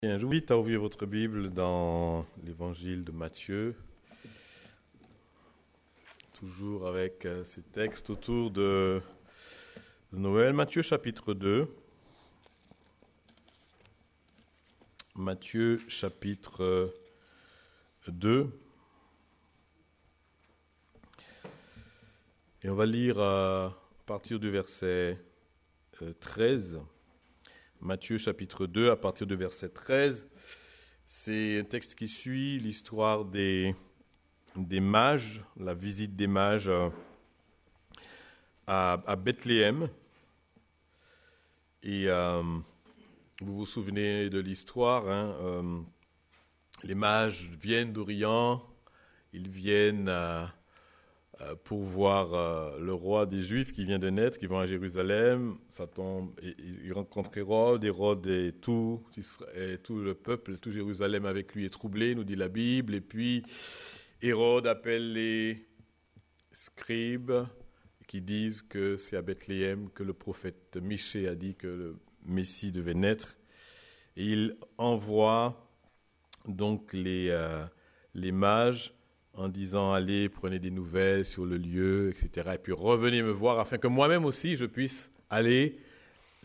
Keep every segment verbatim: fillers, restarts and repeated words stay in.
Bien, je vous invite à ouvrir votre Bible dans l'évangile de Matthieu, toujours avec euh, ces textes autour de, de Noël. Matthieu chapitre deux. Matthieu chapitre deux. Et on va lire euh, à partir du verset euh, treize. Matthieu chapitre deux, à partir du verset treize. C'est un texte qui suit l'histoire des, des mages, la visite des mages à, à Bethléem. Et euh, vous vous souvenez de l'histoire, hein, euh, les mages viennent d'Orient, ils viennent euh, euh, pour voir euh, le roi des Juifs qui vient de naître, qui vont à Jérusalem. Ça tombe, et, et, ils rencontrent Hérode, Hérode et tout, et tout le peuple, tout Jérusalem avec lui est troublé, nous dit la Bible. Et puis Hérode appelle les scribes qui disent que c'est à Bethléem que le prophète Michée a dit que le Messie devait naître. Et il envoie donc les, euh, les mages en disant « Allez, prenez des nouvelles sur le lieu, et cetera. Et puis revenez me voir afin que moi-même aussi je puisse aller l'adorer. »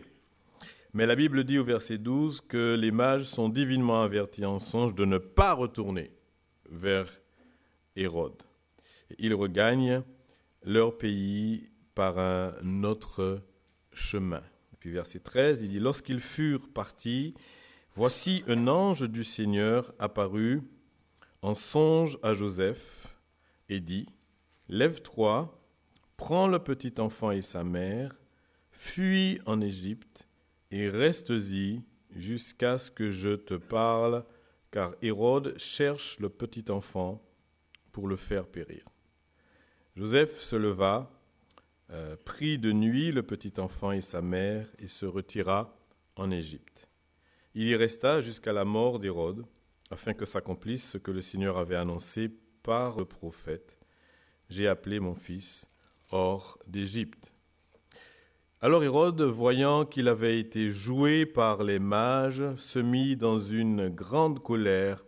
Mais la Bible dit au verset douze que les mages sont divinement avertis en songe de ne pas retourner vers Hérode. Ils regagnent leur pays par un autre chemin. Et puis verset treize, il dit « Lorsqu'ils furent partis, voici un ange du Seigneur apparut en songe à Joseph et dit « Lève-toi, prends le petit enfant et sa mère, fuis en Égypte et reste-y jusqu'à ce que je te parle, car Hérode cherche le petit enfant pour le faire périr. » Joseph se leva, euh, prit de nuit le petit enfant et sa mère et se retira en Égypte. Il y resta jusqu'à la mort d'Hérode, afin que s'accomplisse ce que le Seigneur avait annoncé par le prophète. « J'ai appelé mon fils hors d'Égypte. » Alors Hérode, voyant qu'il avait été joué par les mages, se mit dans une grande colère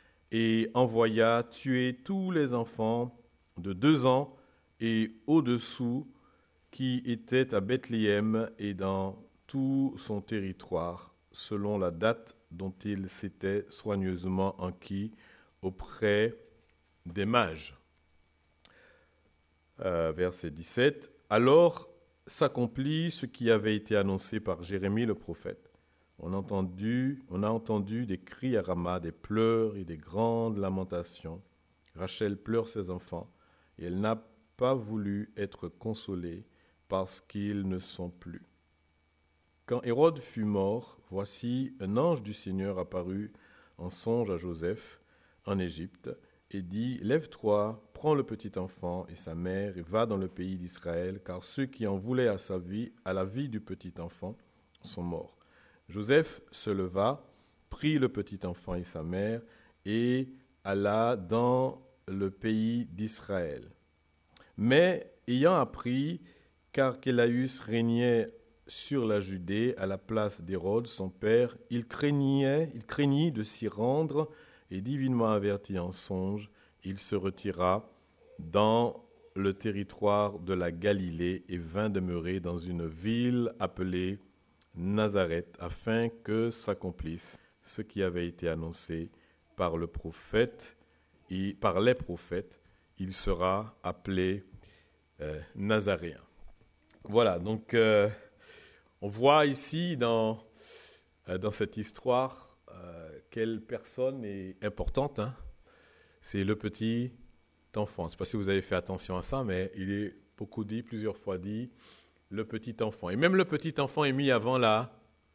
et envoya tuer tous les enfants de deux ans et au-dessous qui étaient à Bethléem et dans tout son territoire, selon la date dont il s'était soigneusement enquis auprès des mages. Euh, verset dix-sept. Alors s'accomplit ce qui avait été annoncé par Jérémie le prophète. On a entendu, on a entendu des cris à Rama, des pleurs et des grandes lamentations. Rachel pleure ses enfants et elle n'a pas voulu être consolée parce qu'ils ne sont plus. Quand Hérode fut mort, voici un ange du Seigneur apparut en songe à Joseph en Égypte et dit « Lève-toi, prends le petit enfant et sa mère et va dans le pays d'Israël, car ceux qui en voulaient à sa vie, à la vie du petit enfant, sont morts. » Joseph se leva, prit le petit enfant et sa mère et alla dans le pays d'Israël. Mais ayant appris qu'Archélaüs régnait sur la Judée à la place d'Hérode, son père, il craignait, il craignit de s'y rendre et divinement averti en songe, il se retira dans le territoire de la Galilée et vint demeurer dans une ville appelée Nazareth, afin que s'accomplisse ce qui avait été annoncé par le prophète et par les prophètes, il sera appelé euh, Nazaréen. Voilà, donc euh, on voit ici dans, euh, dans cette histoire euh, quelle personne est importante. Hein? C'est le petit enfant. Je ne sais pas si vous avez fait attention à ça, mais il est beaucoup dit, plusieurs fois dit, le petit enfant. Et même le petit enfant est mis avant la,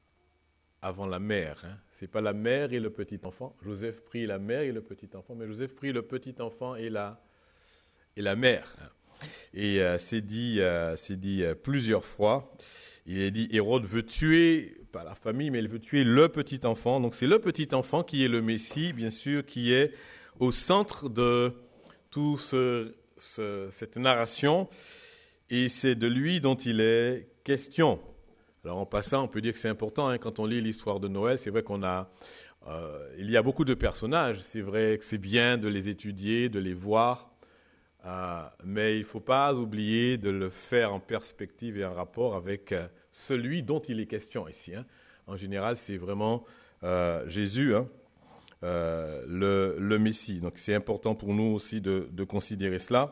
avant la mère. Hein? Ce n'est pas la mère et le petit enfant. Joseph prit la mère et le petit enfant, mais Joseph prit le petit enfant et la, et la mère. Et euh, c'est dit, euh, c'est dit euh, plusieurs fois. Il est dit, Hérode veut tuer, pas la famille, mais il veut tuer le petit enfant. Donc c'est le petit enfant qui est le Messie, bien sûr, qui est au centre de toute ce, ce, cette narration. Et c'est de lui dont il est question. Alors en passant, on peut dire que c'est important, hein, quand on lit l'histoire de Noël, c'est vrai qu'on a, euh, il y a beaucoup de personnages, c'est vrai que c'est bien de les étudier, de les voir, euh, mais il ne faut pas oublier de le faire en perspective et en rapport avec euh, celui dont il est question ici. Hein. En général, c'est vraiment euh, Jésus, hein, euh, le, le Messie. Donc c'est important pour nous aussi de, de considérer cela.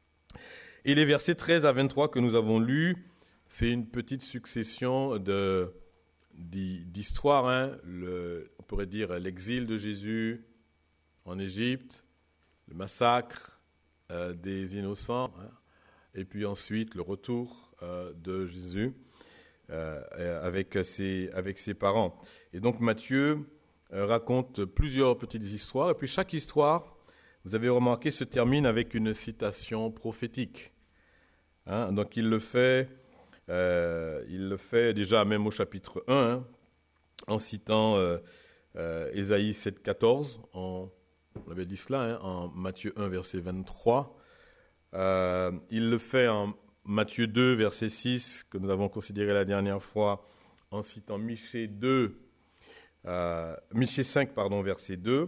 Et les versets treize à vingt-trois que nous avons lus, c'est une petite succession de, d'histoires. Hein. Le, on pourrait dire l'exil de Jésus en Égypte, le massacre euh, des innocents, hein, et puis ensuite le retour euh, de Jésus euh, avec, ses, avec ses parents. Et donc Matthieu euh, raconte plusieurs petites histoires, et puis chaque histoire, vous avez remarqué, se termine avec une citation prophétique. Hein. Donc il le fait... Euh, il le fait déjà même au chapitre un, hein, en citant euh, euh, Ésaïe sept, quatorze, en, on avait dit cela, hein, en Matthieu un, verset vingt-trois. Euh, il le fait en Matthieu deux, verset six, que nous avons considéré la dernière fois, en citant Michée deux, euh, Michée cinq, pardon, verset deux.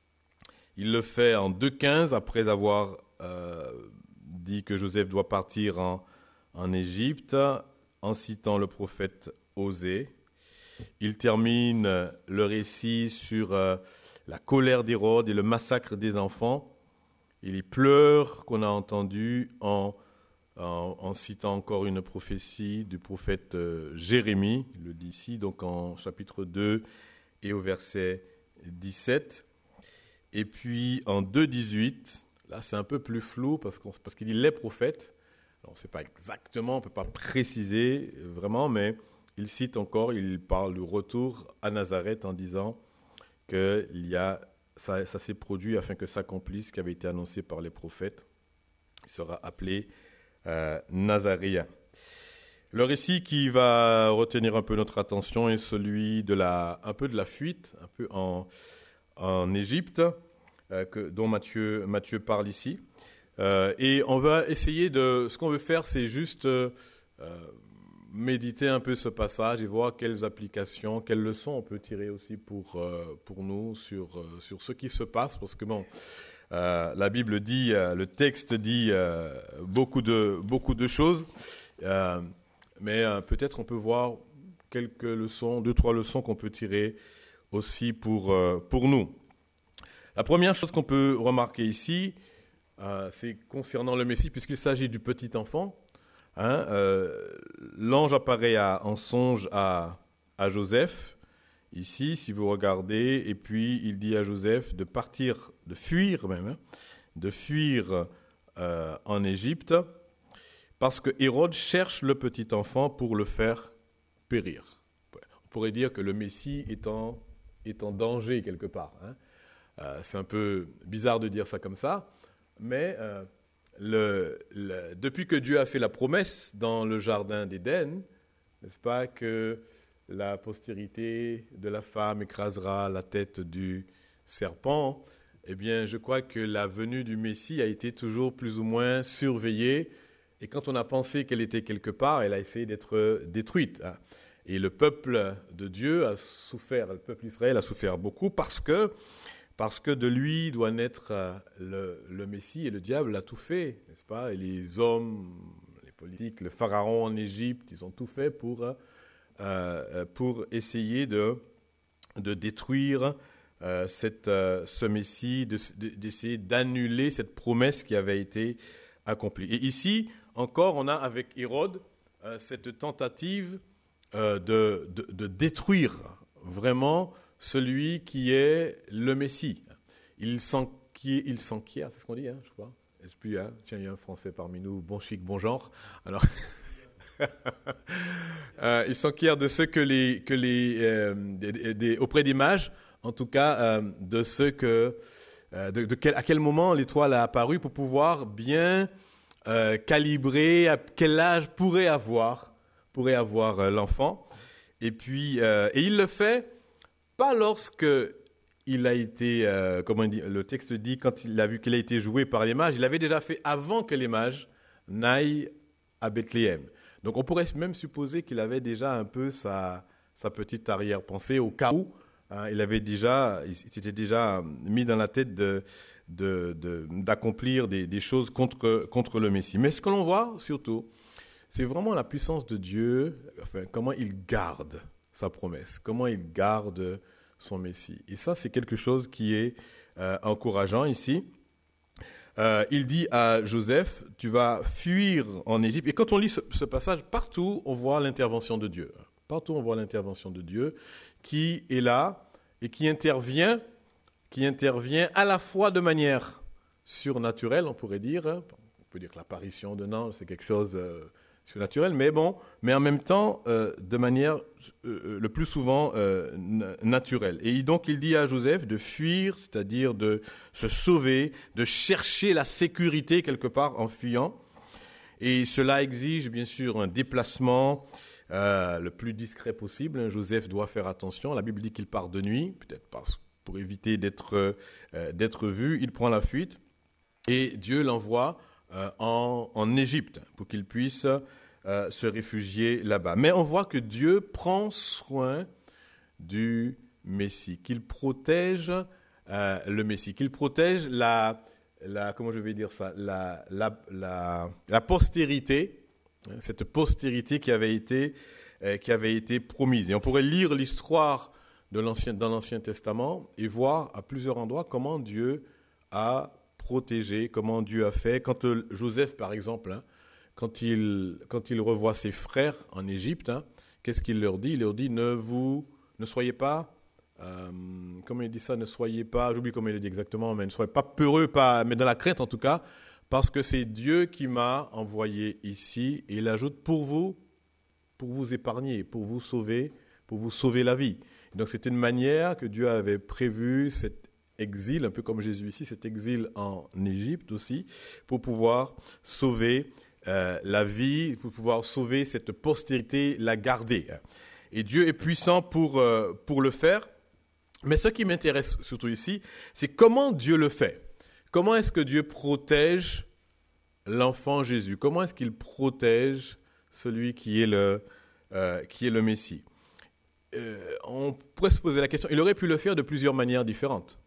Il le fait en deux, quinze, après avoir euh, dit que Joseph doit partir en en Égypte, en citant le prophète Osée. Il termine le récit sur euh, la colère d'Hérode et le massacre des enfants. Et les pleurs qu'on a entendus en, en, en citant encore une prophétie du prophète euh, Jérémie, il le dit ici, donc en chapitre deux et au verset dix-sept. Et puis en deux, dix-huit, là c'est un peu plus flou parce, qu'on, parce qu'il dit les prophètes. On ne sait pas exactement, on ne peut pas préciser vraiment, mais il cite encore, il parle du retour à Nazareth en disant que il y a, ça, ça s'est produit afin que s'accomplisse ce qui avait été annoncé par les prophètes. Il sera appelé euh, Nazaréen. Le récit qui va retenir un peu notre attention est celui de la, un peu de la fuite, un peu en, en Égypte, euh, que, dont Matthieu, Matthieu parle ici. Euh, et on va essayer de... Ce qu'on veut faire, c'est juste euh, méditer un peu ce passage et voir quelles applications, quelles leçons on peut tirer aussi pour, euh, pour nous sur, euh, sur ce qui se passe. Parce que bon, euh, la Bible dit, euh, le texte dit euh, beaucoup, de, beaucoup de choses, euh, mais euh, peut-être on peut voir quelques leçons, deux, trois leçons qu'on peut tirer aussi pour, euh, pour nous. La première chose qu'on peut remarquer ici, Euh, c'est concernant le Messie, puisqu'il s'agit du petit enfant. Hein, euh, l'ange apparaît à, en songe à, à Joseph, ici, si vous regardez, et puis il dit à Joseph de partir, de fuir même, hein, de fuir euh, en Égypte, parce que Hérode cherche le petit enfant pour le faire périr. On pourrait dire que le Messie est en, est en danger quelque part. Hein. Euh, c'est un peu bizarre de dire ça comme ça. Mais euh, le, le, depuis que Dieu a fait la promesse dans le jardin d'Éden, n'est-ce pas, que la postérité de la femme écrasera la tête du serpent, eh bien, je crois que la venue du Messie a été toujours plus ou moins surveillée. Et quand on a pensé qu'elle était quelque part, elle a essayé d'être détruite. Hein. Et le peuple de Dieu a souffert, le peuple d'Israël a souffert beaucoup parce que Parce que de lui doit naître le, le Messie, et le diable a tout fait, n'est-ce pas? Et les hommes, les politiques, le pharaon en Égypte, ils ont tout fait pour, euh, pour essayer de, de détruire euh, cette, euh, ce Messie, de, de, d'essayer d'annuler cette promesse qui avait été accomplie. Et ici, encore, on a avec Hérode euh, cette tentative euh, de, de, de détruire vraiment celui qui est le Messie. Il s'enquiert, il s'enquiert, c'est ce qu'on dit, hein, je crois. Est-ce plus, hein, tiens, il y a un Français parmi nous, bon chic, bon genre. Alors, euh, il s'enquiert de ceux que les, que les, euh, des, des, auprès des mages, en tout cas, euh, de ceux que, euh, de, de quel, à quel moment l'étoile a apparu pour pouvoir bien euh, calibrer à quel âge pourrait avoir, pourrait avoir euh, l'enfant. Et puis, euh, et il le fait. Pas lorsque il a été, euh, comment il dit, le texte dit, quand il a vu qu'il a été joué par les mages, il l'avait déjà fait avant que les mages n'aillent à Bethléem. Donc on pourrait même supposer qu'il avait déjà un peu sa, sa petite arrière-pensée au cas où hein, il avait déjà, il s'était déjà mis dans la tête de, de, de, d'accomplir des, des choses contre, contre le Messie. Mais ce que l'on voit surtout, c'est vraiment la puissance de Dieu, enfin, comment il garde sa promesse, comment il garde son Messie. Et ça, c'est quelque chose qui est euh, encourageant ici. Euh, il dit à Joseph, tu vas fuir en Égypte. Et quand on lit ce, ce passage, partout, on voit l'intervention de Dieu. Partout, on voit l'intervention de Dieu qui est là et qui intervient, qui intervient à la fois de manière surnaturelle, on pourrait dire. On peut dire que l'apparition d'un ange, c'est quelque chose euh, surnaturel, mais bon, mais en même temps, euh, de manière euh, le plus souvent euh, n- naturelle. Et donc, il dit à Joseph de fuir, c'est-à-dire de se sauver, de chercher la sécurité quelque part en fuyant. Et cela exige, bien sûr, un déplacement euh, le plus discret possible. Joseph doit faire attention. La Bible dit qu'il part de nuit, peut-être parce, pour éviter d'être, euh, d'être vu. Il prend la fuite et Dieu l'envoie Euh, en, en Égypte pour qu'il puisse euh, se réfugier là-bas. Mais on voit que Dieu prend soin du Messie, qu'il protège euh, le Messie, qu'il protège la, la, comment je vais dire ça, la, la, la, la postérité, cette postérité qui avait été, euh, qui avait été promise. Et on pourrait lire l'histoire de l'Ancien, dans l'Ancien Testament et voir à plusieurs endroits comment Dieu a protégé, comment Dieu a fait. Quand euh, Joseph, par exemple, hein, quand, il, quand il revoit ses frères en Égypte, hein, qu'est-ce qu'il leur dit? Il leur dit, ne vous, ne soyez pas, euh, comment il dit ça, ne soyez pas, j'oublie comment il le dit exactement, mais ne soyez pas peureux, pas, mais dans la crainte en tout cas, parce que c'est Dieu qui m'a envoyé ici. Et il ajoute, pour vous, pour vous épargner, pour vous sauver, pour vous sauver la vie. Et donc c'est une manière que Dieu avait prévu, cette exil, un peu comme Jésus ici, cet exil en Égypte aussi, pour pouvoir sauver euh, la vie, pour pouvoir sauver cette postérité, la garder. Et Dieu est puissant pour, euh, pour le faire. Mais ce qui m'intéresse surtout ici, c'est comment Dieu le fait. Comment est-ce que Dieu protège l'enfant Jésus? Comment est-ce qu'il protège celui qui est le, euh, qui est le Messie? euh, On pourrait se poser la question, il aurait pu le faire de plusieurs manières différentes.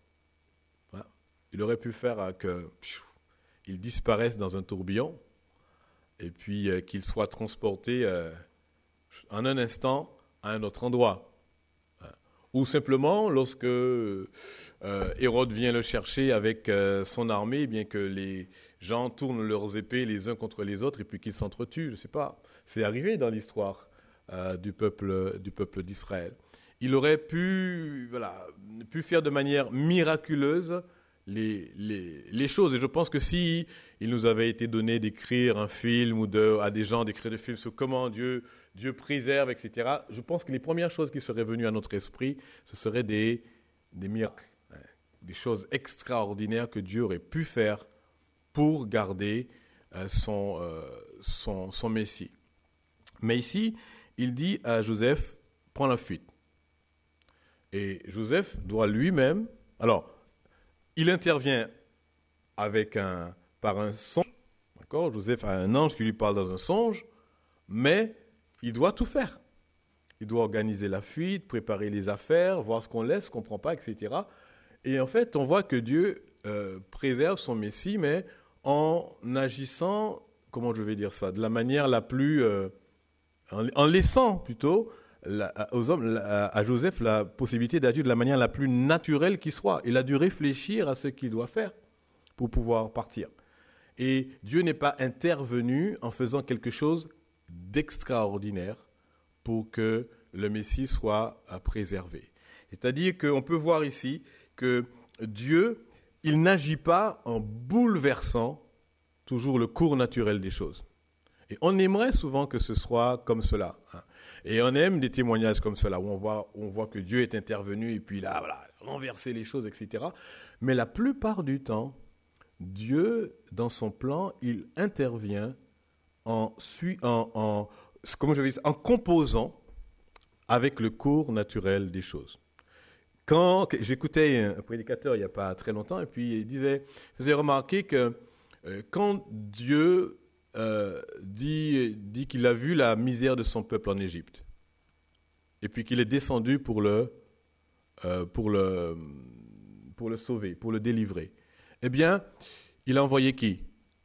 Il aurait pu faire qu'il disparaisse dans un tourbillon et puis euh, qu'il soit transporté euh, en un instant à un autre endroit. Ou simplement, lorsque euh, Hérode vient le chercher avec euh, son armée, bien que les gens tournent leurs épées les uns contre les autres et puis qu'ils s'entretuent, je ne sais pas. C'est arrivé dans l'histoire euh, du peuple, du peuple d'Israël. Il aurait pu, voilà, pu faire de manière miraculeuse Les, les, les choses. Et je pense que si il nous avait été donné d'écrire un film ou de, à des gens d'écrire des films sur comment Dieu, Dieu préserve, et cetera, je pense que les premières choses qui seraient venues à notre esprit, ce seraient des, des miracles, hein, des choses extraordinaires que Dieu aurait pu faire pour garder euh, son, euh, son, son Messie. Mais ici, il dit à Joseph, prends la fuite. Et Joseph doit lui-même... Alors, il intervient avec un, par un songe, d'accord? Joseph a un ange qui lui parle dans un songe, mais il doit tout faire. Il doit organiser la fuite, préparer les affaires, voir ce qu'on laisse, ce qu'on ne prend pas, et cetera. Et en fait, on voit que Dieu euh, préserve son Messie, mais en agissant, comment je vais dire ça, de la manière la plus, euh, en, en laissant plutôt La, aux hommes, la, à Joseph la possibilité d'agir de la manière la plus naturelle qui soit. Il a dû réfléchir à ce qu'il doit faire pour pouvoir partir. Et Dieu n'est pas intervenu en faisant quelque chose d'extraordinaire pour que le Messie soit préservé. C'est-à-dire qu'on peut voir ici que Dieu, il n'agit pas en bouleversant toujours le cours naturel des choses. Et on aimerait souvent que ce soit comme cela. Et on aime des témoignages comme cela, où on voit, où on voit que Dieu est intervenu et puis là, voilà, renverser les choses, et cetera. Mais la plupart du temps, Dieu, dans son plan, il intervient en, en, en, comment je vais dire, en composant avec le cours naturel des choses. Quand j'écoutais un prédicateur il n'y a pas très longtemps, et puis il disait, il faisait remarquer que euh, quand Dieu euh, dit, dit qu'il a vu la misère de son peuple en Égypte. Et puis qu'il est descendu pour le, euh, pour le, pour le sauver, pour le délivrer. Eh bien, il a envoyé qui?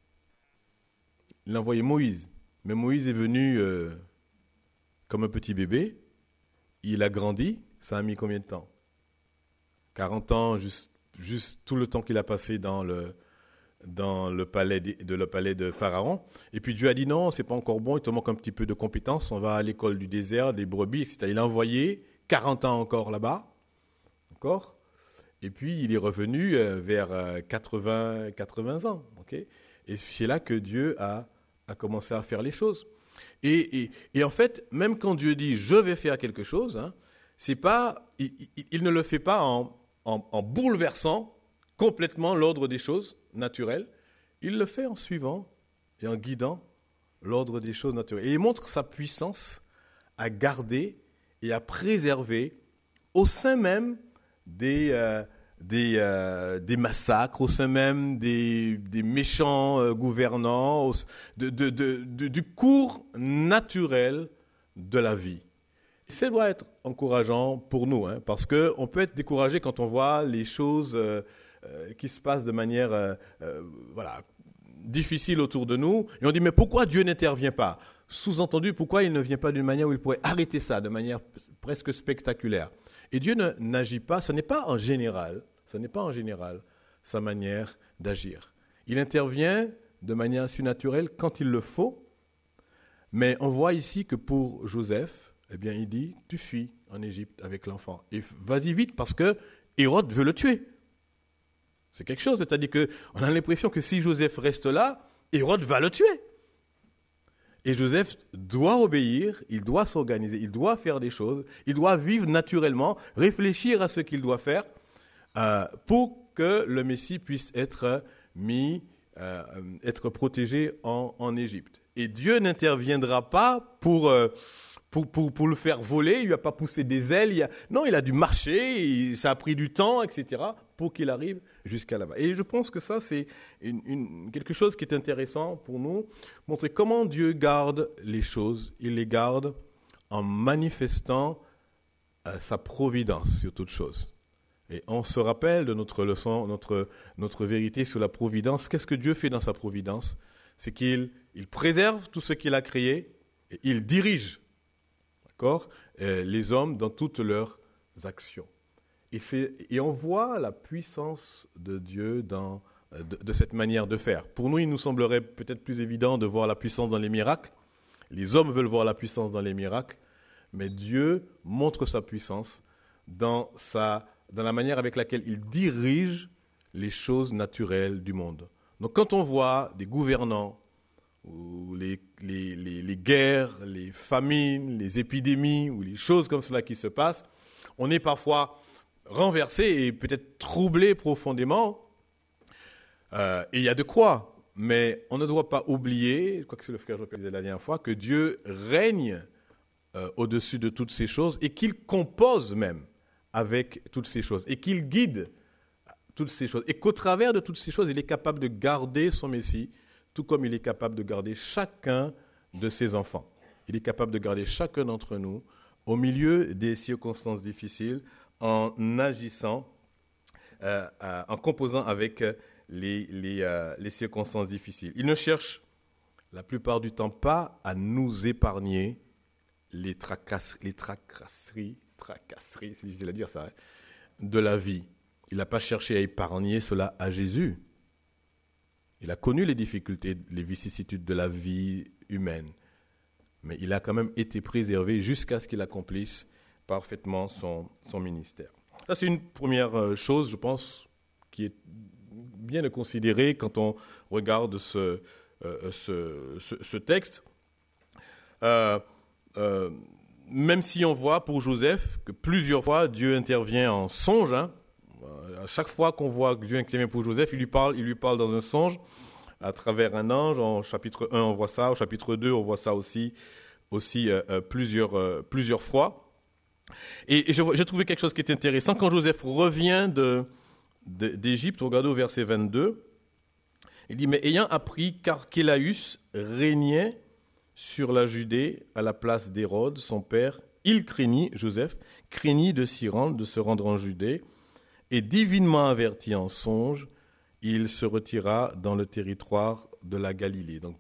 Il a envoyé Moïse. Mais Moïse est venu euh, comme un petit bébé. Il a grandi. Ça a mis combien de temps? quarante ans, juste, juste tout le temps qu'il a passé dans le, dans le palais de, de, le palais de Pharaon. Et puis Dieu a dit non, c'est pas encore bon, il te manque un petit peu de compétences, on va à l'école du désert, des brebis, et cetera. Il a envoyé quarante ans encore là-bas. D'accord? Et puis il est revenu euh, vers euh, quatre-vingts, quatre-vingts ans. Okay? Et c'est là que Dieu a, a commencé à faire les choses. Et, et, et en fait, même quand Dieu dit je vais faire quelque chose, hein, c'est pas, il, il, il ne le fait pas en, en, en bouleversant complètement l'ordre des choses naturelles. Il le fait en suivant et en guidant l'ordre des choses naturelles. Et il montre sa puissance à garder et à préserver au sein même des, euh, des, euh, des massacres, au sein même des, des méchants euh, gouvernants, au, de, de, de, de, du cours naturel de la vie. Ça doit être encourageant pour nous, hein, parce qu'on peut être découragé quand on voit les choses euh, euh, qui se passent de manière euh, euh, voilà, difficile autour de nous, et on dit mais pourquoi Dieu n'intervient pas? Sous-entendu, pourquoi il ne vient pas d'une manière où il pourrait arrêter ça, de manière presque spectaculaire? Et Dieu ne, n'agit pas, ce n'est pas en général, ce n'est pas en général sa manière d'agir. Il intervient de manière surnaturelle quand il le faut, mais on voit ici que pour Joseph, eh bien, il dit, tu fuis en Égypte avec l'enfant. Et vas-y vite parce que Hérode veut le tuer. C'est quelque chose, c'est-à-dire qu'on a l'impression que si Joseph reste là, Hérode va le tuer. Et Joseph doit obéir, il doit s'organiser, il doit faire des choses, il doit vivre naturellement, réfléchir à ce qu'il doit faire euh, pour que le Messie puisse être mis, euh, être protégé en, en Égypte. Et Dieu n'interviendra pas pour... Euh, Pour, pour, pour le faire voler, il ne lui a pas poussé des ailes. Il a, non, il a dû marcher, il, ça a pris du temps, et cetera, pour qu'il arrive jusqu'à là-bas. Et je pense que ça, c'est une, une, quelque chose qui est intéressant pour nous, montrer comment Dieu garde les choses. Il les garde en manifestant euh, sa providence sur toute chose. Et on se rappelle de notre leçon, notre, notre vérité sur la providence. Qu'est-ce que Dieu fait dans sa providence? C'est qu'il il préserve tout ce qu'il a créé et il dirige Euh, les hommes dans toutes leurs actions. Et, c'est, et on voit la puissance de Dieu dans, de, de cette manière de faire. Pour nous, il nous semblerait peut-être plus évident de voir la puissance dans les miracles. Les hommes veulent voir la puissance dans les miracles, mais Dieu montre sa puissance dans, sa, dans la manière avec laquelle il dirige les choses naturelles du monde. Donc quand on voit des gouvernants, ou les, les, les, les guerres, les famines, les épidémies, ou les choses comme cela qui se passent, on est parfois renversé et peut-être troublé profondément. Euh, et il y a de quoi, mais on ne doit pas oublier, je crois que c'est le frère Jean qui disait la dernière fois, que Dieu règne euh, au-dessus de toutes ces choses et qu'il compose même avec toutes ces choses et qu'il guide toutes ces choses. Et qu'au travers de toutes ces choses, il est capable de garder son Messie, tout comme il est capable de garder chacun de ses enfants. Il est capable de garder chacun d'entre nous au milieu des circonstances difficiles en agissant, euh, euh, en composant avec les, les, euh, les circonstances difficiles. Il ne cherche la plupart du temps pas à nous épargner les, tracasse, les tracasseries, tracasseries, c'est difficile à dire ça, hein, de la vie. Il n'a pas cherché à épargner cela à Jésus. Il a connu les difficultés, les vicissitudes de la vie humaine, mais il a quand même été préservé jusqu'à ce qu'il accomplisse parfaitement son, son ministère. Ça, c'est une première chose, je pense, qui est bien de considérer quand on regarde ce, euh, ce, ce, ce texte. Euh, euh, même si on voit pour Joseph que plusieurs fois Dieu intervient en songe, hein. À chaque fois qu'on voit que Dieu intervient pour Joseph, il lui parle, il lui parle dans un songe à travers un ange. En chapitre un, on voit ça. Au chapitre deux, on voit ça aussi, aussi euh, plusieurs, euh, plusieurs fois. Et, et j'ai trouvé quelque chose qui est intéressant. Quand Joseph revient de, de, d'Égypte, regardez au verset vingt-deux, Il dit, mais ayant appris qu'Archélaüs régnait sur la Judée à la place d'Hérode, son père, il craignit, Joseph, craignit de s'y rendre, de se rendre en Judée, et divinement averti en songe, il se retira dans le territoire de la Galilée. Donc,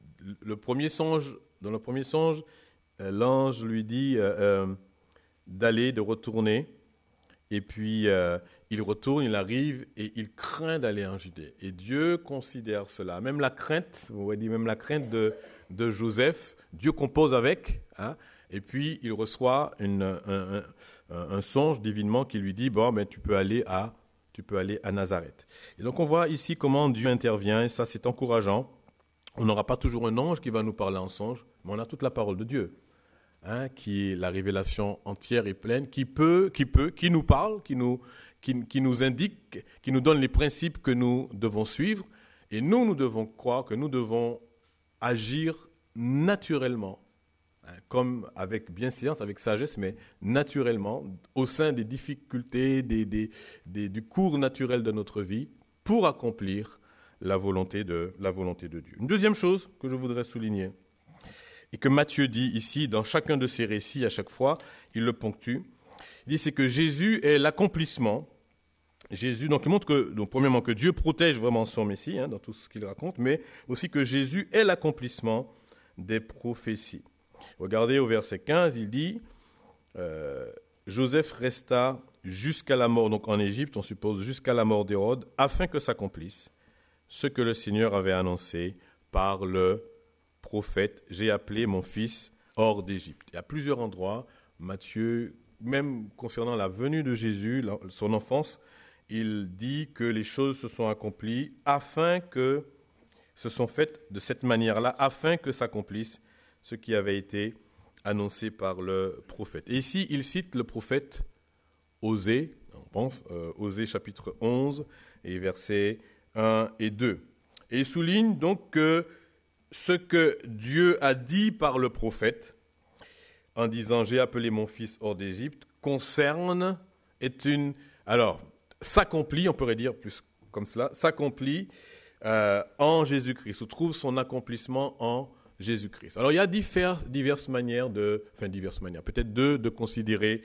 le premier songe, dans le premier songe, l'ange lui dit euh, euh, d'aller, de retourner, et puis euh, il retourne, il arrive, et il craint d'aller en Judée. Et Dieu considère cela. Même la crainte, vous voyez, même la crainte de, de Joseph, Dieu compose avec, hein, et puis il reçoit une, un, un, un, un songe divinement qui lui dit, bon, ben, tu peux aller à, tu peux aller à Nazareth. Et donc on voit ici comment Dieu intervient, et ça c'est encourageant. On n'aura pas toujours un ange qui va nous parler en songe, mais on a toute la parole de Dieu. Hein, qui est la révélation entière et pleine, qui peut, qui peut, qui nous parle, qui nous, qui, qui nous indique, qui nous donne les principes que nous devons suivre. Et nous, nous devons croire que nous devons agir naturellement, hein, comme avec bienséance, avec sagesse, mais naturellement, au sein des difficultés, des, des, des, du cours naturel de notre vie, pour accomplir la volonté de, la volonté de Dieu. Une deuxième chose que je voudrais souligner, et que Matthieu dit ici, dans chacun de ses récits, à chaque fois, il le ponctue. Il dit, c'est que Jésus est l'accomplissement. Jésus, donc il montre que, donc, premièrement, que Dieu protège vraiment son Messie, hein, dans tout ce qu'il raconte, mais aussi que Jésus est l'accomplissement des prophéties. Regardez au verset quinze, il dit, euh, Joseph resta jusqu'à la mort, donc en Égypte, on suppose jusqu'à la mort d'Hérode, afin que s'accomplisse ce que le Seigneur avait annoncé par le prophète, j'ai appelé mon fils hors d'Égypte. Il y a plusieurs endroits, Matthieu, même concernant la venue de Jésus, son enfance, il dit que les choses se sont accomplies afin que, se sont faites de cette manière-là, afin que s'accomplisse ce qui avait été annoncé par le prophète. Et ici, il cite le prophète Osée, on pense, euh, Osée chapitre onze, et versets un et deux. Et il souligne donc que ce que Dieu a dit par le prophète, en disant « J'ai appelé mon fils hors d'Égypte », concerne, est une... Alors, s'accomplit, on pourrait dire plus comme cela, s'accomplit euh, en Jésus-Christ, ou trouve son accomplissement en Jésus-Christ. Alors, il y a divers, diverses manières de... Enfin, diverses manières, peut-être deux, de considérer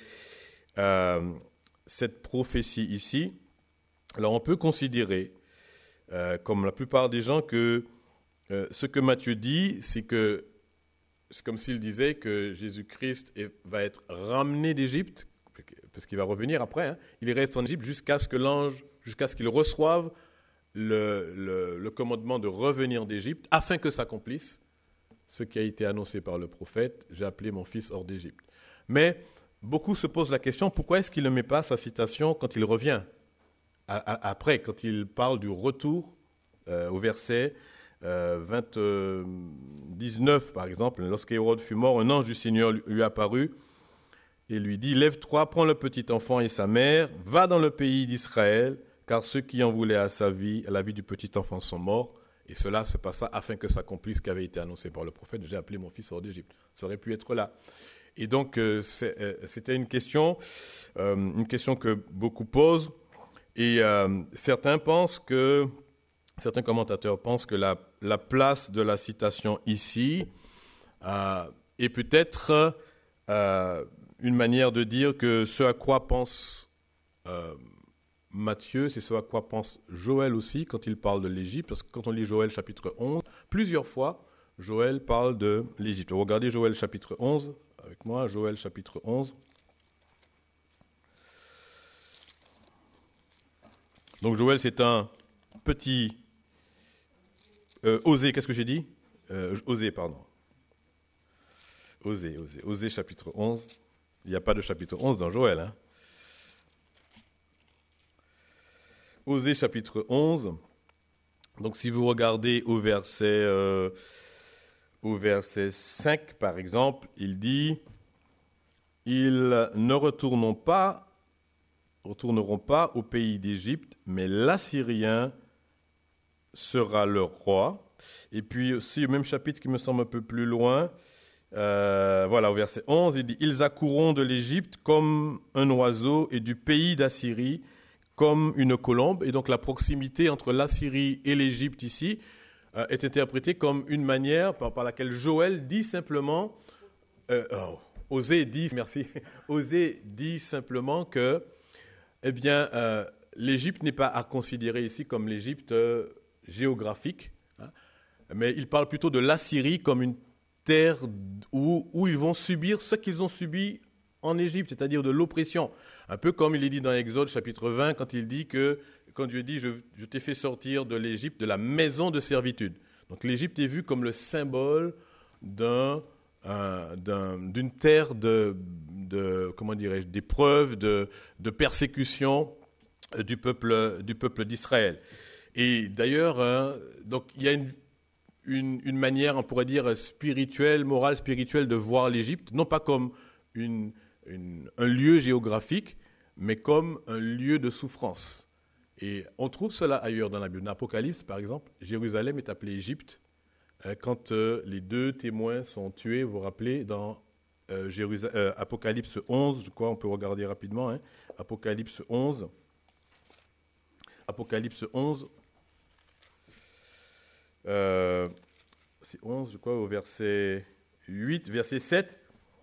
euh, cette prophétie ici. Alors, on peut considérer, euh, comme la plupart des gens, que Euh, ce que Matthieu dit, c'est que c'est comme s'il disait que Jésus-Christ est, va être ramené d'Égypte, parce qu'il va revenir après. Hein, il reste en Égypte jusqu'à ce que l'ange, jusqu'à ce qu'il reçoive le, le, le commandement de revenir d'Égypte, afin que s'accomplisse ce qui a été annoncé par le prophète. J'ai appelé mon fils hors d'Égypte. Mais beaucoup se posent la question, pourquoi est-ce qu'il ne met pas sa citation quand il revient, à, à, après, quand il parle du retour euh, au verset Euh, vingt, euh, dix-neuf, par exemple, lorsqu'Hérode fut mort, un ange du Seigneur lui apparut et lui dit « Lève-toi, prends le petit enfant et sa mère, va dans le pays d'Israël, car ceux qui en voulaient à sa vie, à la vie du petit enfant, sont morts. » Et cela se passa afin que s'accomplisse ce qui avait été annoncé par le prophète. « J'ai appelé mon fils hors d'Égypte. » Ça aurait pu être là. Et donc, euh, c'est, euh, c'était une question, euh, une question que beaucoup posent. Et euh, certains pensent que Certains commentateurs pensent que la, la place de la citation ici euh, est peut-être euh, une manière de dire que ce à quoi pense euh, Matthieu, c'est ce à quoi pense Joël aussi quand il parle de l'Égypte. Parce que quand on lit Joël chapitre onze, plusieurs fois, Joël parle de l'Égypte. Regardez Joël chapitre onze avec moi, Joël chapitre onze. Donc Joël, c'est un petit... Euh, Osée, qu'est-ce que j'ai dit euh, Osée, pardon. Osée, Osée, Osée chapitre onze. Il n'y a pas de chapitre onze dans Joël. Hein. Osée chapitre onze. Donc si vous regardez au verset, euh, au verset cinq, par exemple, il dit « Ils ne retourneront pas, retourneront pas au pays d'Égypte, mais l'Assyrien sera leur roi. » Et puis aussi, au même chapitre qui me semble un peu plus loin, euh, voilà, au verset onze, il dit « Ils accourront de l'Égypte comme un oiseau et du pays d'Assyrie comme une colombe. Et donc la proximité entre l'Assyrie et l'Égypte ici euh, est interprétée comme une manière par, par laquelle Joël dit simplement, euh, oh, Osée dit, merci, Osée dit simplement que, eh bien, euh, l'Égypte n'est pas à considérer ici comme l'Égypte euh, géographique, hein, mais il parle plutôt de l'Assyrie comme une terre où, où ils vont subir ce qu'ils ont subi en Égypte, c'est-à-dire de l'oppression. Un peu comme il est dit dans Exode chapitre vingt, quand il dit que, quand Dieu dit, je, je t'ai fait sortir de l'Égypte, de la maison de servitude. Donc l'Égypte est vue comme le symbole d'un, un, d'un, d'une terre de, de comment dirais-je, d'épreuves, de, de persécution du peuple, du peuple d'Israël. Et d'ailleurs, hein, donc il y a une Une, une manière, on pourrait dire, spirituelle, morale, spirituelle de voir l'Égypte, non pas comme une, une, un lieu géographique, mais comme un lieu de souffrance. Et on trouve cela ailleurs dans la Bible. Dans l'Apocalypse, par exemple, Jérusalem est appelée Égypte euh, quand euh, les deux témoins sont tués, vous vous rappelez, dans euh, Jérusalem, euh, Apocalypse onze, je crois, on peut regarder rapidement, hein, Apocalypse onze. Apocalypse onze. Euh, c'est onze, je crois, au verset huit, verset sept.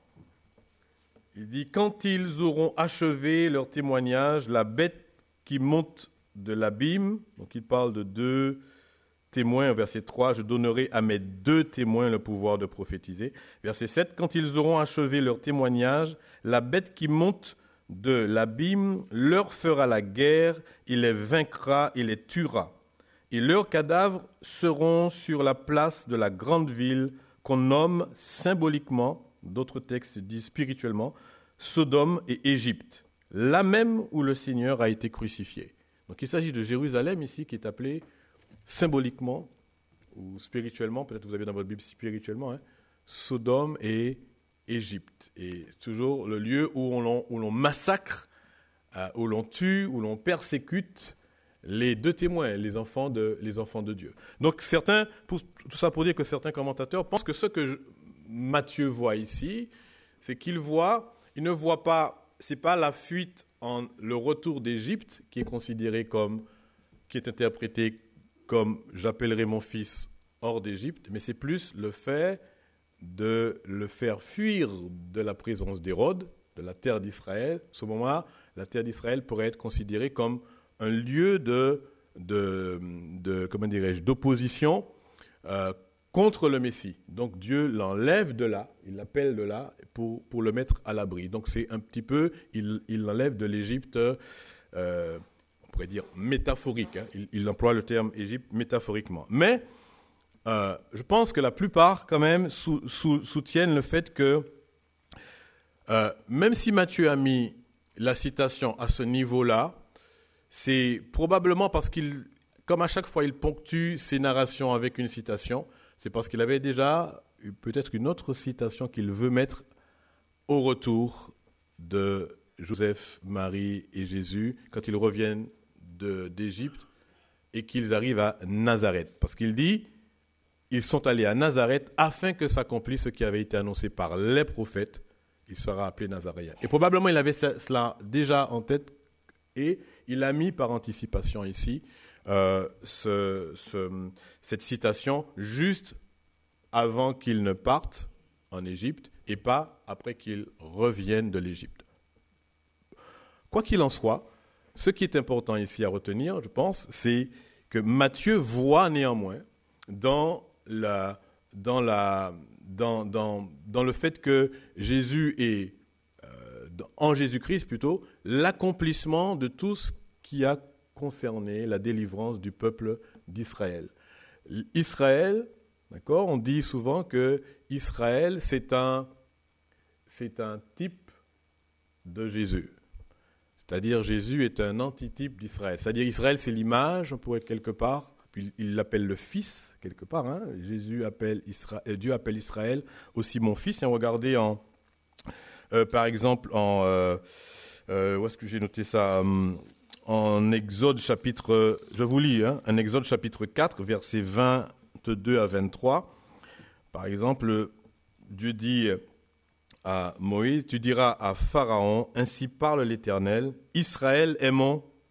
Il dit « Quand ils auront achevé leur témoignage, la bête qui monte de l'abîme », donc il parle de deux témoins, au verset trois, « Je donnerai à mes deux témoins le pouvoir de prophétiser ». Verset sept, « Quand ils auront achevé leur témoignage, la bête qui monte de l'abîme leur fera la guerre, il les vaincra, il les tuera. Et leurs cadavres seront sur la place de la grande ville qu'on nomme symboliquement, d'autres textes disent spirituellement, Sodome et Égypte, là même où le Seigneur a été crucifié. Donc il s'agit de Jérusalem ici qui est appelée symboliquement ou spirituellement, peut-être vous avez dans votre Bible spirituellement, hein, Sodome et Égypte. Et toujours le lieu où on, où l'on massacre, euh, où l'on tue, où l'on persécute les deux témoins, les enfants de, les enfants de Dieu. Donc certains, pour, tout ça pour dire que certains commentateurs pensent que ce que je, Matthieu voit ici, c'est qu'il voit, il ne voit pas, c'est pas la fuite en le retour d'Égypte qui est considéré comme, qui est interprété comme j'appellerai mon fils hors d'Égypte, mais c'est plus le fait de le faire fuir de la présence d'Hérode, de la terre d'Israël. À ce moment-là, la terre d'Israël pourrait être considérée comme un lieu de, de, de comment dirais-je, d'opposition euh, contre le Messie. Donc Dieu l'enlève de là, il l'appelle de là pour, pour le mettre à l'abri. Donc c'est un petit peu, il, il l'enlève de l'Égypte, euh, on pourrait dire métaphorique. Hein. Il, il emploie le terme Égypte métaphoriquement. Mais euh, je pense que la plupart quand même sou, sou, soutiennent le fait que euh, même si Matthieu a mis la citation à ce niveau-là, c'est probablement parce qu'il, comme à chaque fois il ponctue ses narrations avec une citation, c'est parce qu'il avait déjà peut-être une autre citation qu'il veut mettre au retour de Joseph, Marie et Jésus quand ils reviennent de, d'Égypte et qu'ils arrivent à Nazareth. Parce qu'il dit, ils sont allés à Nazareth afin que s'accomplisse ce qui avait été annoncé par les prophètes, il sera appelé Nazaréen. Et probablement il avait cela déjà en tête et il a mis par anticipation ici euh, ce, ce, cette citation juste avant qu'il ne parte en Égypte et pas après qu'il revienne de l'Égypte. Quoi qu'il en soit, ce qui est important ici à retenir, je pense, c'est que Matthieu voit néanmoins dans, la, dans, la, dans, dans, dans le fait que Jésus est, euh, en Jésus-Christ plutôt, l'accomplissement de tout ce qui a concerné la délivrance du peuple d'Israël. Israël, d'accord, on dit souvent que Israël, c'est un, c'est un type de Jésus. C'est-à-dire Jésus est un antitype d'Israël. C'est-à-dire Israël, c'est l'image, on pourrait être quelque part, puis il l'appelle le fils, quelque part. Hein. Jésus appelle Israël, Dieu appelle Israël aussi mon fils. Et regardez en, euh, par exemple, en, euh, euh, où est-ce que j'ai noté ça um, en Exode chapitre, je vous lis, hein, en Exode chapitre quatre, versets vingt-deux à vingt-trois. Par exemple, Dieu dit à Moïse, tu diras à Pharaon, ainsi parle l'Éternel, Israël est mon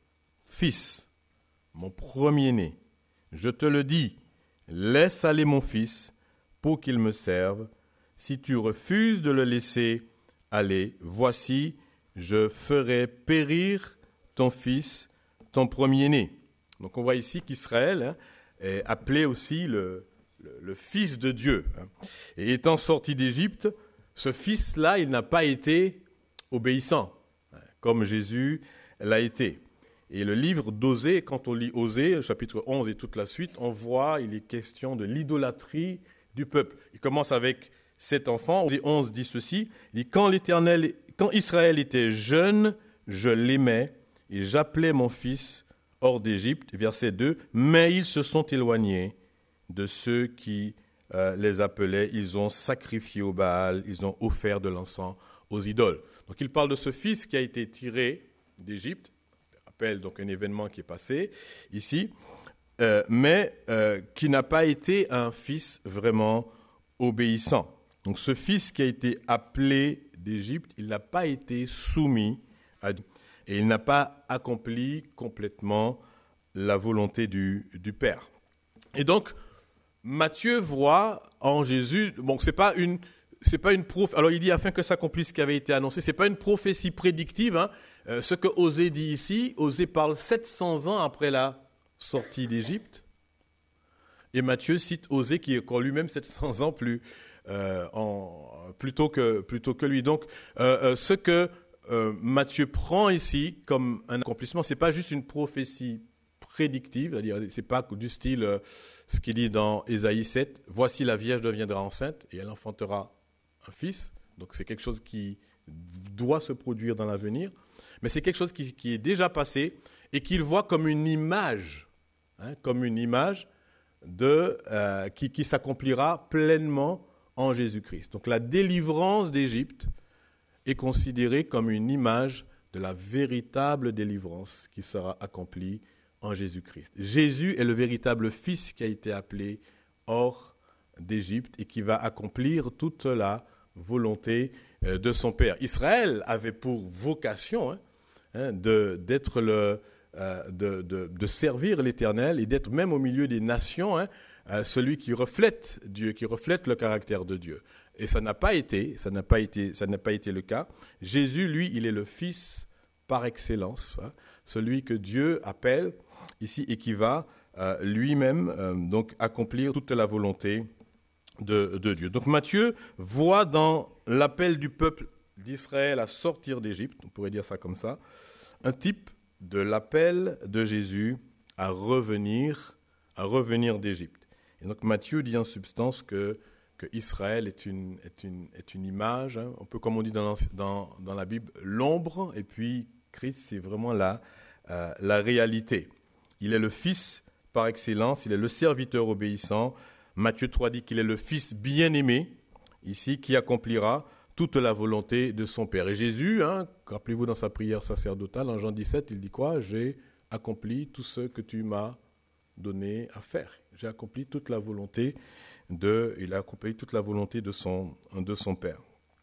fils, mon premier-né. Je te le dis, laisse aller mon fils pour qu'il me serve. Si tu refuses de le laisser aller, voici, je ferai périr ton fils, ton premier-né. Donc on voit ici qu'Israël hein, est appelé aussi le, le, le fils de Dieu. Hein. Et étant sorti d'Égypte, ce fils-là, il n'a pas été obéissant, hein, comme Jésus l'a été. Et le livre d'Osée, quand on lit Osée, chapitre onze et toute la suite, on voit, il est question de l'idolâtrie du peuple. Il commence avec cet enfant. Osée onze dit ceci, il dit, quand l'Éternel, quand Israël était jeune, je l'aimais et j'appelais mon fils hors d'Égypte. Verset deux, mais ils se sont éloignés de ceux qui euh, les appelaient. Ils ont sacrifié au Baal, ils ont offert de l'encens aux idoles. Donc il parle de ce fils qui a été tiré d'Égypte. Rappelle donc un événement qui est passé ici, euh, mais euh, qui n'a pas été un fils vraiment obéissant. Donc ce fils qui a été appelé d'Égypte, il n'a pas été soumis à Dieu et il n'a pas accompli complètement la volonté du, du Père. Et donc Matthieu voit en Jésus, bon c'est pas une c'est pas une prof. Alors il dit afin que s'accomplisse ce qui avait été annoncé. C'est pas une prophétie prédictive. Hein. Euh, ce que Osée dit ici, Osée parle sept cents ans après la sortie d'Égypte, et Matthieu cite Osée qui est encore lui-même sept cents ans plus euh, en plutôt que plutôt que lui. Donc euh, euh, ce que euh, Matthieu prend ici comme un accomplissement, c'est pas juste une prophétie prédictive, c'est-à-dire c'est pas du style euh, ce qu'il dit dans Ésaïe sept. Voici la Vierge deviendra enceinte et elle enfantera un fils, donc c'est quelque chose qui doit se produire dans l'avenir, mais c'est quelque chose qui, qui est déjà passé et qu'il voit comme une image, hein, comme une image de, euh, qui, qui s'accomplira pleinement en Jésus-Christ. Donc la délivrance d'Égypte est considérée comme une image de la véritable délivrance qui sera accomplie en Jésus-Christ. Jésus est le véritable Fils qui a été appelé hors d'Égypte et qui va accomplir toute la volonté de son Père. Israël avait pour vocation hein, hein, de, d'être le, euh, de, de, de servir l'Éternel et d'être même au milieu des nations hein, euh, celui qui reflète Dieu, qui reflète le caractère de Dieu. Et ça n'a pas été, ça n'a pas été, ça n'a pas été le cas. Jésus, lui, il est le Fils par excellence, hein, celui que Dieu appelle ici et qui va euh, lui-même euh, donc accomplir toute la volonté De, de Dieu. Donc Matthieu voit dans l'appel du peuple d'Israël à sortir d'Égypte, on pourrait dire ça comme ça, un type de l'appel de Jésus à revenir, à revenir d'Égypte. Et donc Matthieu dit en substance que, que Israël est une, est une, est une image, hein, un peu comme on dit dans, dans, dans la Bible, l'ombre, et puis Christ, c'est vraiment la, euh, la réalité. Il est le Fils par excellence, il est le serviteur obéissant. Matthieu trois dit qu'il est le Fils bien-aimé, ici, qui accomplira toute la volonté de son Père. Et Jésus, hein, rappelez-vous dans sa prière sacerdotale, en Jean dix-sept, il dit quoi ? J'ai accompli tout ce que tu m'as donné à faire. J'ai accompli toute la volonté de, il a accompli toute la volonté de son, de son Père.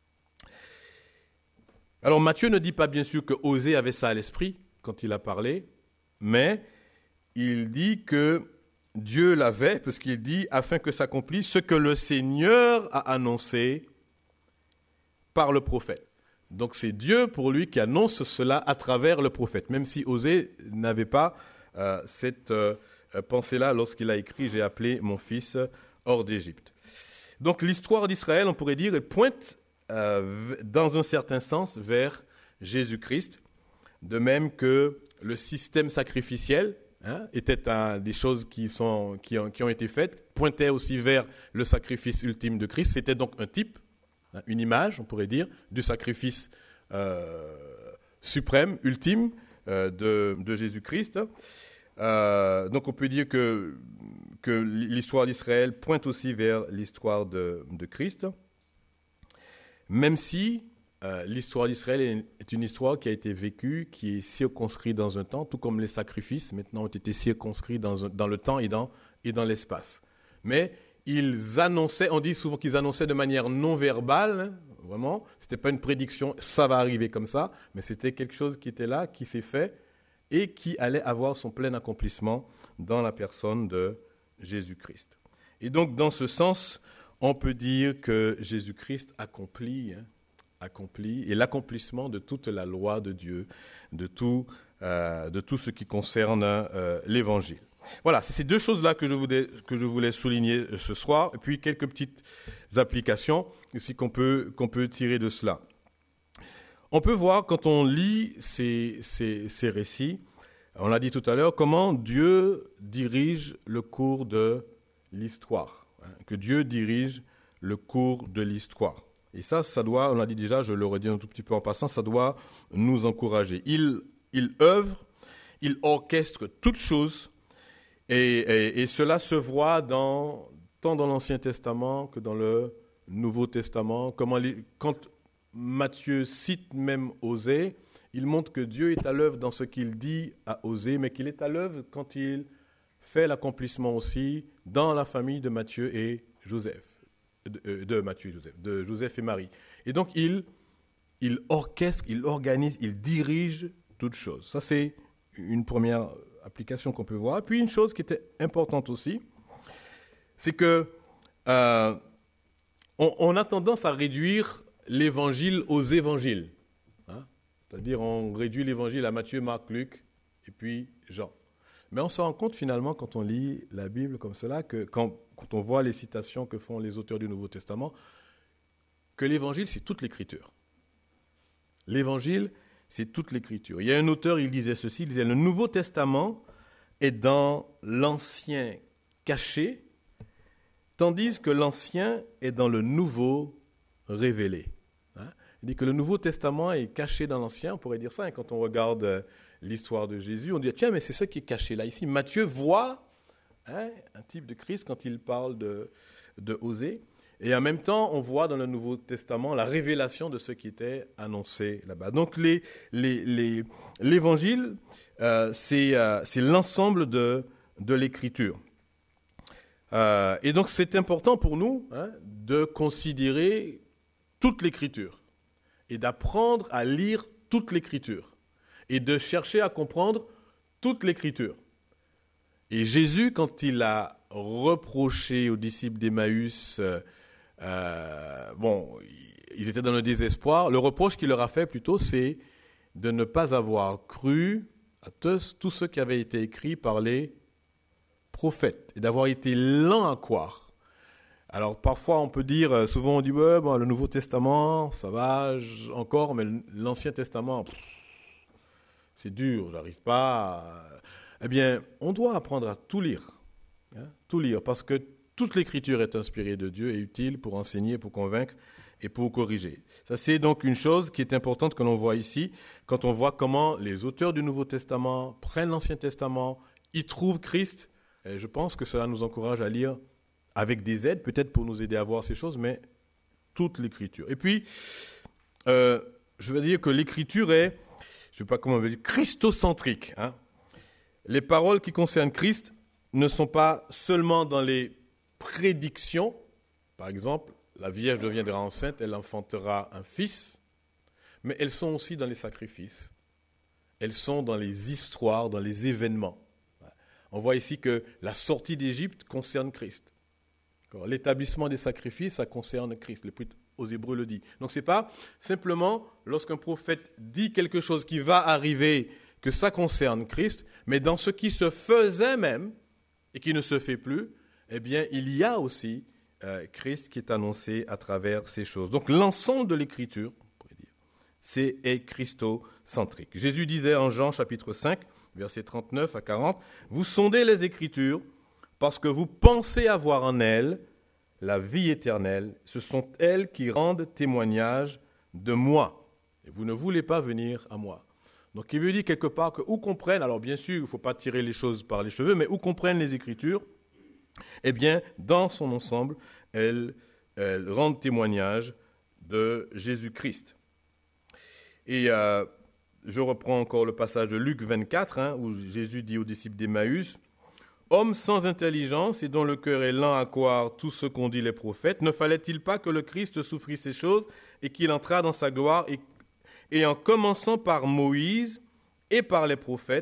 Alors Matthieu ne dit pas bien sûr que Osée avait ça à l'esprit quand il a parlé, mais il dit que Dieu l'avait, parce qu'il dit, afin que s'accomplisse ce que le Seigneur a annoncé par le prophète. Donc c'est Dieu pour lui qui annonce cela à travers le prophète, même si Osée n'avait pas euh, cette euh, pensée-là lorsqu'il a écrit « J'ai appelé mon fils hors d'Égypte ». Donc l'histoire d'Israël, on pourrait dire, elle pointe euh, dans un certain sens vers Jésus-Christ, de même que le système sacrificiel, Hein, était un, des choses qui, sont, qui, ont, qui ont été faites, pointait aussi vers le sacrifice ultime de Christ. C'était donc un type, hein, une image, on pourrait dire, du sacrifice euh, suprême, ultime euh, de, de Jésus-Christ. Euh, donc on peut dire que, que l'histoire d'Israël pointe aussi vers l'histoire de, de Christ, même si Euh, l'histoire d'Israël est, est une histoire qui a été vécue, qui est circonscrite dans un temps, tout comme les sacrifices maintenant ont été circonscrits dans, un, dans le temps et dans, et dans l'espace. Mais ils annonçaient, on dit souvent qu'ils annonçaient de manière non verbale, hein, vraiment, ce n'était pas une prédiction, ça va arriver comme ça, mais c'était quelque chose qui était là, qui s'est fait, et qui allait avoir son plein accomplissement dans la personne de Jésus-Christ. Et donc, dans ce sens, on peut dire que Jésus-Christ accomplit, hein, accomplit, et l'accomplissement de toute la loi de Dieu, de tout, euh, de tout ce qui concerne euh, l'Évangile. Voilà, c'est ces deux choses-là que je voulais, que je voulais souligner ce soir, et puis quelques petites applications aussi qu'on peut, qu'on peut tirer de cela. On peut voir, quand on lit ces, ces, ces récits, on l'a dit tout à l'heure, comment Dieu dirige le cours de l'histoire, hein, que Dieu dirige le cours de l'histoire. Et ça, ça doit, on l'a dit déjà, je le redis un tout petit peu en passant, ça doit nous encourager. Il, il œuvre, il orchestre toutes choses, et, et, et cela se voit dans, tant dans l'Ancien Testament que dans le Nouveau Testament. Comment les, quand Matthieu cite même Osée, il montre que Dieu est à l'œuvre dans ce qu'il dit à Osée, mais qu'il est à l'œuvre quand il fait l'accomplissement aussi dans la famille de Matthieu et Joseph, de, de Matthieu et Joseph, de Joseph et Marie. Et donc il, il orchestre, il organise, il dirige toutes choses. Ça, c'est une première application qu'on peut voir. Et puis une chose qui était importante aussi, c'est que euh, on, on a tendance à réduire l'évangile aux évangiles. Hein? C'est-à-dire on réduit l'évangile à Matthieu, Marc, Luc et puis Jean. Mais on se rend compte finalement quand on lit la Bible comme cela, que quand, quand on voit les citations que font les auteurs du Nouveau Testament, que l'évangile c'est toute l'écriture. L'évangile c'est toute l'écriture. Il y a un auteur, il disait ceci, il disait « Le Nouveau Testament est dans l'Ancien caché, tandis que l'Ancien est dans le Nouveau révélé. » Hein? Il dit que le Nouveau Testament est caché dans l'Ancien, on pourrait dire ça, hein, quand on regarde euh, l'histoire de Jésus, on dit « Tiens, mais c'est ça qui est caché là. » Ici, Matthieu voit hein, un type de Christ quand il parle de, de Osée. Et en même temps, on voit dans le Nouveau Testament la révélation de ce qui était annoncé là-bas. Donc, les, les, les, l'Évangile, euh, c'est, euh, c'est l'ensemble de, de l'Écriture. Euh, et donc, c'est important pour nous hein, de considérer toute l'Écriture et d'apprendre à lire toute l'Écriture et de chercher à comprendre toute l'Écriture. Et Jésus, quand il a reproché aux disciples d'Emmaüs... Euh, Euh, bon, ils étaient dans le désespoir. Le reproche qu'il leur a fait plutôt, c'est de ne pas avoir cru à tous, tout ce qui avait été écrit par les prophètes et d'avoir été lents à croire. Alors parfois on peut dire, souvent on dit ouais, bon, le Nouveau Testament, ça va encore, mais l'Ancien Testament, pff, c'est dur, j'arrive pas. À... Eh bien, on doit apprendre à tout lire, hein, tout lire, parce que toute l'Écriture est inspirée de Dieu et utile pour enseigner, pour convaincre et pour corriger. Ça, c'est donc une chose qui est importante que l'on voit ici, quand on voit comment les auteurs du Nouveau Testament prennent l'Ancien Testament, y trouvent Christ. Et je pense que cela nous encourage à lire avec des aides, peut-être pour nous aider à voir ces choses, mais toute l'Écriture. Et puis, euh, je veux dire que l'Écriture est, je ne sais pas comment on veut dire, christocentrique. Hein. Les paroles qui concernent Christ ne sont pas seulement dans les prédictions, par exemple, la Vierge deviendra enceinte, elle enfantera un fils, mais elles sont aussi dans les sacrifices, elles sont dans les histoires, dans les événements. On voit ici que la sortie d'Égypte concerne Christ. L'établissement des sacrifices, ça concerne Christ, l'Épître aux Hébreux le dit. Donc ce n'est pas simplement lorsqu'un prophète dit quelque chose qui va arriver que ça concerne Christ, mais dans ce qui se faisait même et qui ne se fait plus, eh bien, il y a aussi euh, Christ qui est annoncé à travers ces choses. Donc, l'ensemble de l'Écriture, on pourrait dire, c'est est christocentrique. Jésus disait en Jean chapitre cinq, versets trente-neuf à quarante, « Vous sondez les Écritures parce que vous pensez avoir en elles la vie éternelle. Ce sont elles qui rendent témoignage de moi. Et vous ne voulez pas venir à moi. » Donc, il veut dire quelque part que où qu'on prenne, alors bien sûr, il ne faut pas tirer les choses par les cheveux, mais où qu'on prenne les Écritures, eh bien, dans son ensemble, elles, elles rendent témoignage de Jésus-Christ. Et euh, je reprends encore le passage de Luc vingt-quatre, hein, où Jésus dit aux disciples d'Emmaüs, « Homme sans intelligence et dont le cœur est lent à croire tout ce qu'ont dit les prophètes, ne fallait-il pas que le Christ souffrit ces choses et qu'il entrât dans sa gloire et, et en commençant par Moïse et par les prophètes,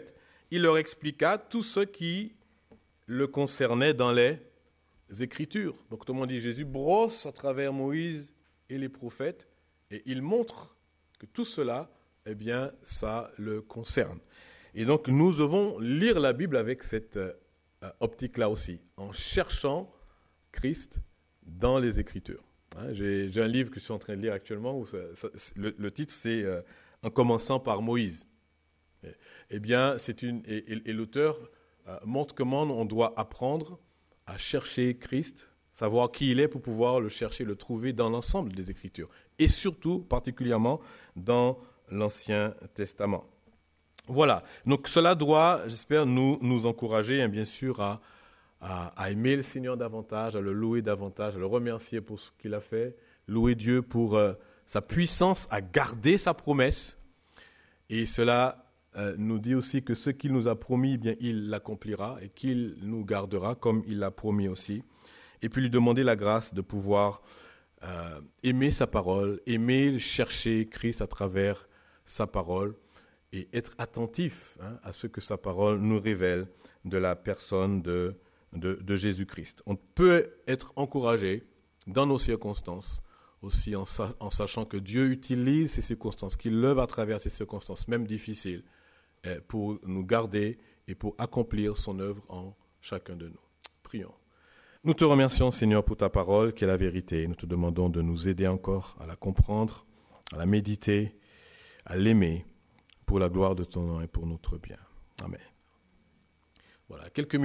il leur expliqua tout ce qui le concernait dans les Écritures. Donc, autrement dit, Jésus brosse à travers Moïse et les prophètes, et il montre que tout cela, eh bien, ça le concerne. Et donc, nous devons lire la Bible avec cette euh, optique-là aussi, en cherchant Christ dans les Écritures. Hein, j'ai, j'ai un livre que je suis en train de lire actuellement, où ça, ça, le, le titre, c'est euh, « En commençant par Moïse ». Eh bien, c'est une, et, et, et l'auteur euh, montre comment on doit apprendre à chercher Christ, savoir qui il est pour pouvoir le chercher, le trouver dans l'ensemble des Écritures, et surtout, particulièrement, dans l'Ancien Testament. Voilà, donc cela doit, j'espère, nous, nous encourager, hein, bien sûr, à, à, à aimer le Seigneur davantage, à le louer davantage, à le remercier pour ce qu'il a fait, louer Dieu pour euh, sa puissance à garder sa promesse. Et cela euh, nous dit aussi que ce qu'il nous a promis, eh bien, il l'accomplira et qu'il nous gardera comme il l'a promis aussi. Et puis lui demander la grâce de pouvoir euh, aimer sa parole, aimer chercher Christ à travers sa parole, et être attentif hein, à ce que sa parole nous révèle de la personne de, de, de Jésus-Christ. On peut être encouragé dans nos circonstances, aussi en, sa, en sachant que Dieu utilise ces circonstances, qu'il œuvre à travers ces circonstances, même difficiles, eh, pour nous garder et pour accomplir son œuvre en chacun de nous. Prions. Nous te remercions, Seigneur, pour ta parole qui est la vérité. Nous te demandons de nous aider encore à la comprendre, à la méditer, à l'aimer, pour la gloire de ton nom et pour notre bien. Amen. Voilà, quelques minutes.